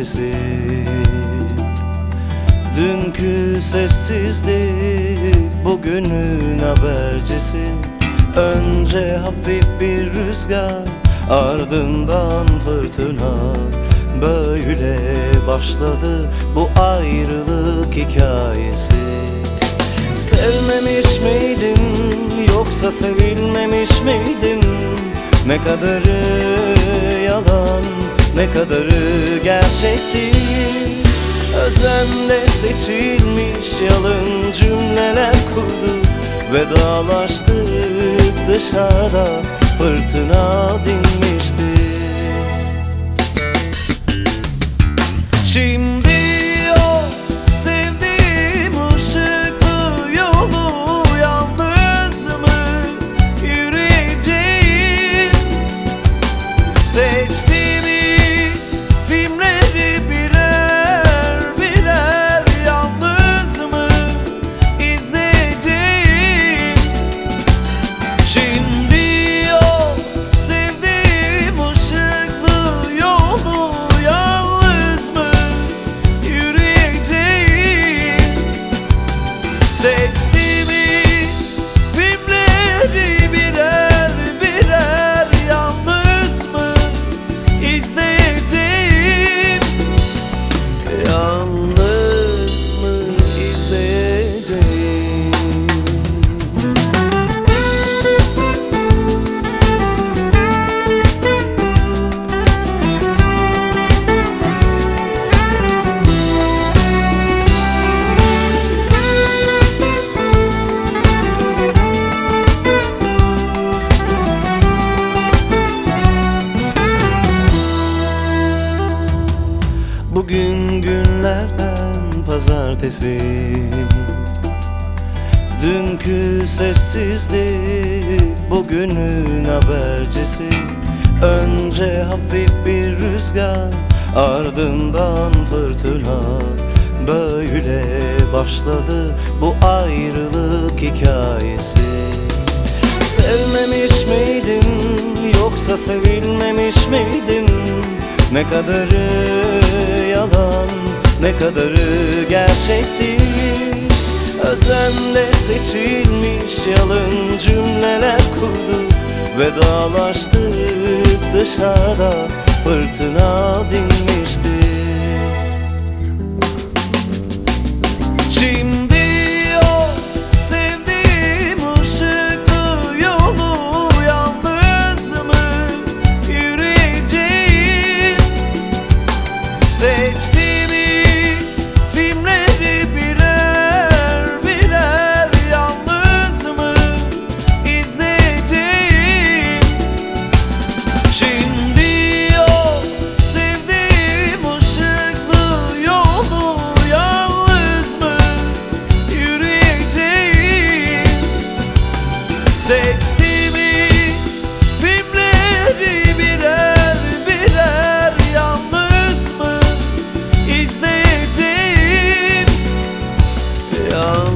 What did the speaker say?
pazartesi. Dünkü sessizlik bugünün habercisi. Önce hafif bir rüzgar, ardından fırtına. Böyle başladı bu ayrılık hikayesi. Sevmemiş miydim yoksa sevilmemiş miydim? Ne kadarı yalan, ne kadarı gerçekti. Özenle seçilmiş yalın cümleler kurduk, vedalaştık, dışarıda fırtına dinmişti. Şimdi o sevdiğim ışıklı yolu yalnız mı yürüyeceğim? Seçtiğimiz filmleri birer birer yalnız mı izleyeceğim? Şimdi o sevdiğim ışıklı yolu yalnız mı yürüyeceğim? Seçtiğimiz filmleri birer birer yalnız mı izleyeceğim? Yalnız mı izleyeceğim? Bugün günlerden pazartesi. Dünkü sessizlik bugünün habercisi. Önce hafif bir rüzgar, ardından fırtına. Böyle başladı bu ayrılık hikayesi. Sevmemiş miydim yoksa sevilmemiş miydim? Ne kadarı yalan, ne kadarı gerçekti. Özenle seçilmiş yalın cümleler kurduk, vedalaştık, dışarıda fırtına dinmişti. Şimdi o sevdiğim ışıklı yolu yalnız mı yürüyeceğim? Seçtiğimiz filmleri birer birer yalnız mı izleyeceğim? Şimdi o sevdiğim ışıklı yolu yalnız mı yürüyeceğim? Seçtiğimiz filmleri birer birer yalnız mı izleyeceğim?